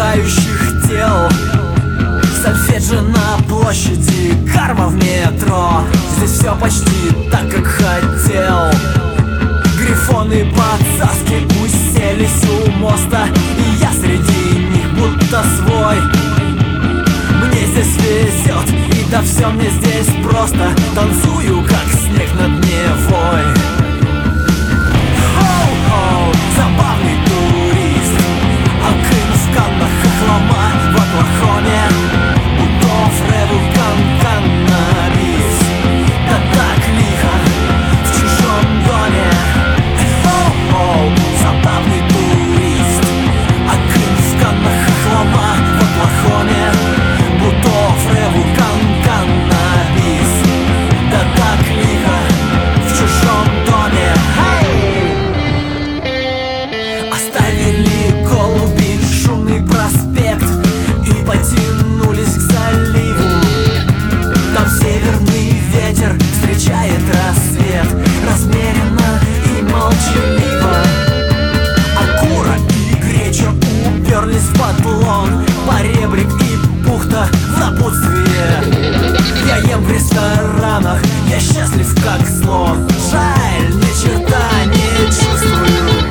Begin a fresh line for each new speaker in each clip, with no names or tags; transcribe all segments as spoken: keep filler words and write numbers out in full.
летающих тел, сольфеджио на площади, карма в метро. Здесь все почти так, как хотел. Грифоны подсаски уселись у моста, и я среди них будто свой. Мне здесь везет, и да все мне здесь просто. Танцую, как снег над Невой. Хоу-хоу, забавный турист, Акын в Каннах, Хохлома в Оклахоме, Бутов, Ревулкан, каннабис. Да так лихо в чужом доме. Хоу-хоу, забавный турист, Акын в Каннах, Хохлома в Оклахоме, Бутов, Ревулкан, каннабис. Да так лихо в чужом доме. Оставили голуби шумный проспект и потянулись к заливу. Там северный ветер встречает рассвет размеренно и молчаливо. Акура и греча уперлись в подлон, поребрик и бухта в напутствие. Я ем в ресторанах, я счастлив как слон. Жаль, ни черта не чувствую.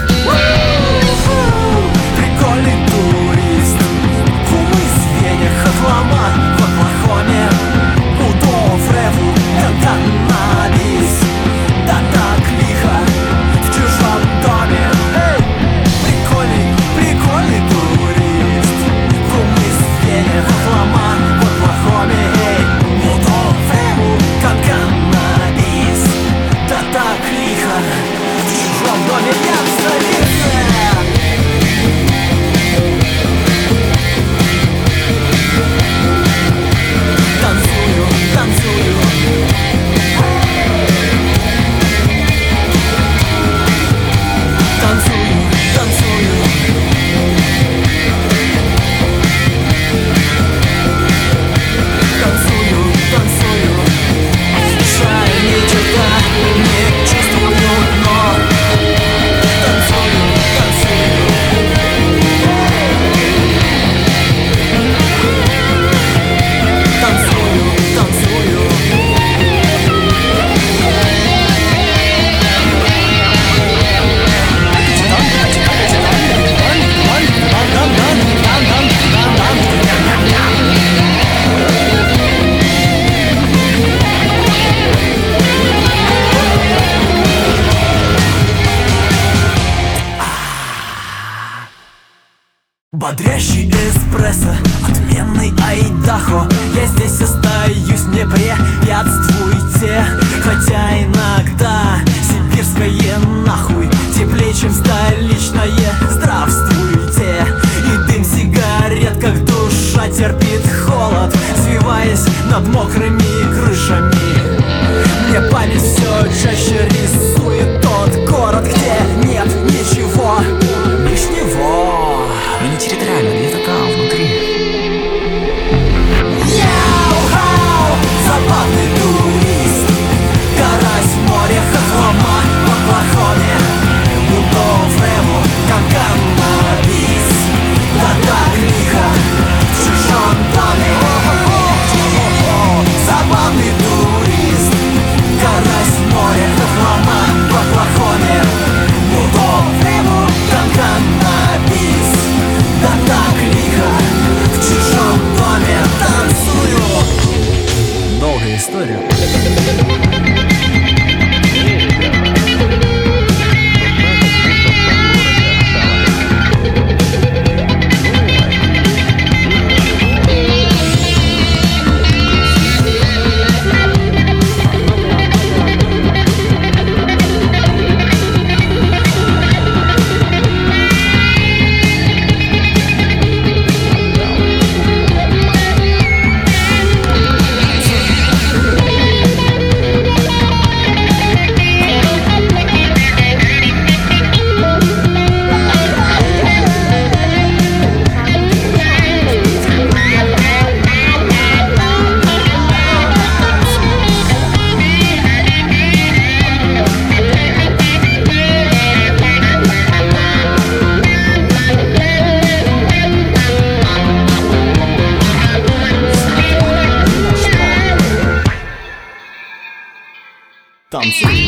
Прикольный турист, кумы в Вене, Хохлома в Оклахоме, Бутов, Ревулкан, каннабис. Да так лихо в чужом доме. Прикольный, прикольный турист, кумы в Вене, Хохлома в Оклахоме, Бутов, Ревулкан, каннабис. Да так лихо в чужом доме. Я в столице. Танцую, танцую. Танцую, танцую. Танцую, танцую. Жаль, ни черта не чувствую, но танцую, танцую. Танцую, танцую. Бодрящий эспрессо, отменный айдахо. Я здесь остаюсь, не препятствуйте. Хотя иногда сибирское нахуй теплее, чем столичное. Здравствуйте. И дым сигарет, как душа терпит холод, свиваясь над мокрыми крышами. Мне память все чаще рисует тот город, где нет ничего лишнего.
Но не территориально, где-то там, внутри.
Яу-хау, забавный турист, карась в море, Хохлома в Оклахоме, Бутов, Ревулкан, каннабис. Да так лихо в чужом доме. Забавный турист, карась в море, Хохлома
антиретрально.